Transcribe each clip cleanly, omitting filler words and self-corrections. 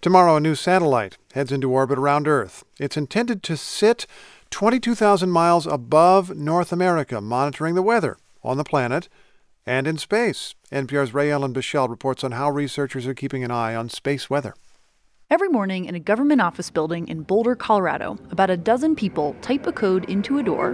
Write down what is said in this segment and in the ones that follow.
Tomorrow, a new satellite heads into orbit around Earth. It's intended to sit 22,000 miles above North America, monitoring the weather on the planet and in space. NPR's Ray Ellen Bichelle reports on how researchers are keeping an eye on space weather. Every morning in a government office building in Boulder, Colorado, about a dozen people type a code into a door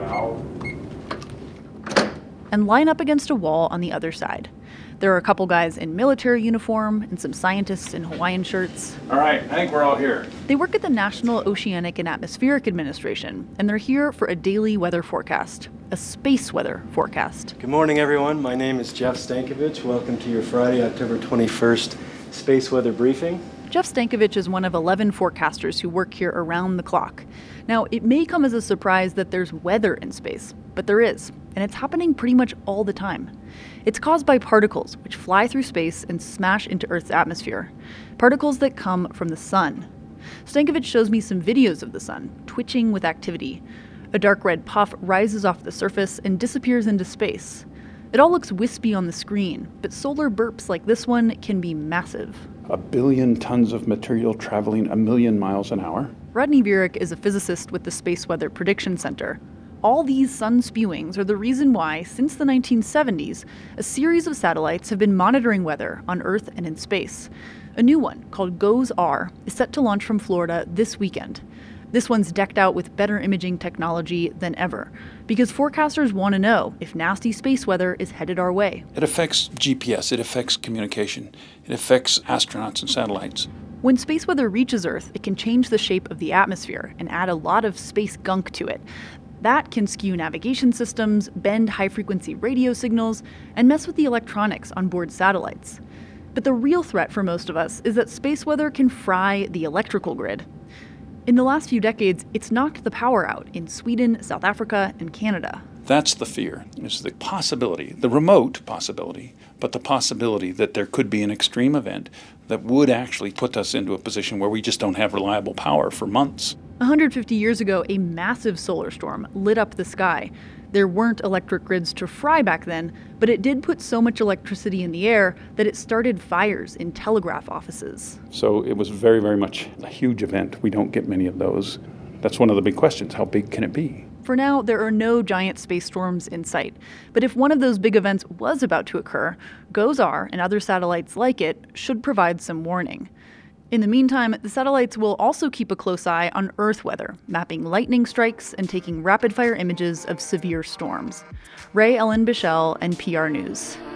and line up against a wall on the other side. There are a couple guys in military uniform and some scientists in Hawaiian shirts. All right, I think we're all here. They work at the National Oceanic and Atmospheric Administration, and they're here for a daily weather forecast, a space weather forecast. Good morning, everyone. My name is Jeff Stankovich. Welcome to your Friday, October 21st space weather briefing. Jeff Stankovich is one of 11 forecasters who work here around the clock. Now, it may come as a surprise that there's weather in space, but there is, and it's happening pretty much all the time. It's caused by particles, which fly through space and smash into Earth's atmosphere. Particles that come from the sun. Stankovich shows me some videos of the sun, twitching with activity. A dark red puff rises off the surface and disappears into space. It all looks wispy on the screen, but solar burps like this one can be massive. 1 billion tons of material traveling 1 million miles an hour. Rodney Viereck is a physicist with the Space Weather Prediction Center. All these sun spewings are the reason why, since the 1970s, a series of satellites have been monitoring weather on Earth and in space. A new one, called GOES-R, is set to launch from Florida this weekend. This one's decked out with better imaging technology than ever, because forecasters want to know if nasty space weather is headed our way. It affects GPS, it affects communication, it affects astronauts and satellites. When space weather reaches Earth, it can change the shape of the atmosphere and add a lot of space gunk to it. That can skew navigation systems, bend high-frequency radio signals, and mess with the electronics on board satellites. But the real threat for most of us is that space weather can fry the electrical grid. In the last few decades, it's knocked the power out in Sweden, South Africa, and Canada. That's the fear, is the possibility, the remote possibility, but the possibility that there could be an extreme event that would actually put us into a position where we just don't have reliable power for months. 150 years ago, a massive solar storm lit up the sky. There weren't electric grids to fry back then, but it did put so much electricity in the air that it started fires in telegraph offices. So it was very, very much a huge event. We don't get many of those. That's one of the big questions. How big can it be? For now, there are no giant space storms in sight. But if one of those big events was about to occur, GOES-R and other satellites like it should provide some warning. In the meantime, the satellites will also keep a close eye on Earth weather, mapping lightning strikes and taking rapid-fire images of severe storms. Ray Ellen Bichelle, NPR News.